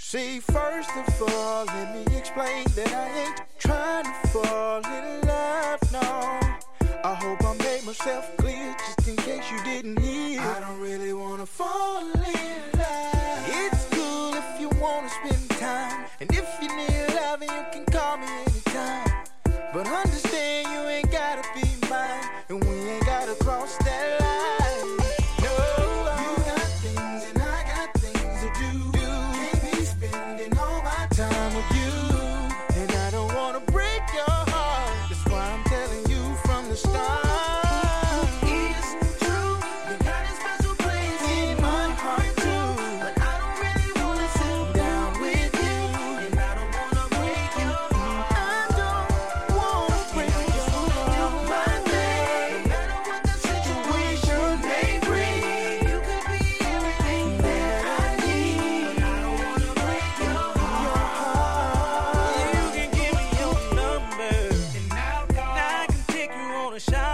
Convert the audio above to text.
See, first of all, let me explain that I ain't trying to fall in love, no. I hope I made myself clear just in case you didn't hear. I don't really wanna fall in love. It's cool if you wanna spend time, and if you need loving, you can call me anytime. But understand you ain't gotta be mine, and we ain't gotta cross that line. No, you got things and I got things to do. Can't be spending all my time with you, and I don't wanna break your heart. That's why I'm telling you from the start. It's true, you got a special place in my heart too. But I don't really wanna sit down with you, and I don't wanna break your heart. I don't wanna break your heart. Do my thing, no matter what the situation may bring. You could be everything that I need, but I don't wanna break your heart. You can give me your number, and I'll call. Now I can take you on a shot.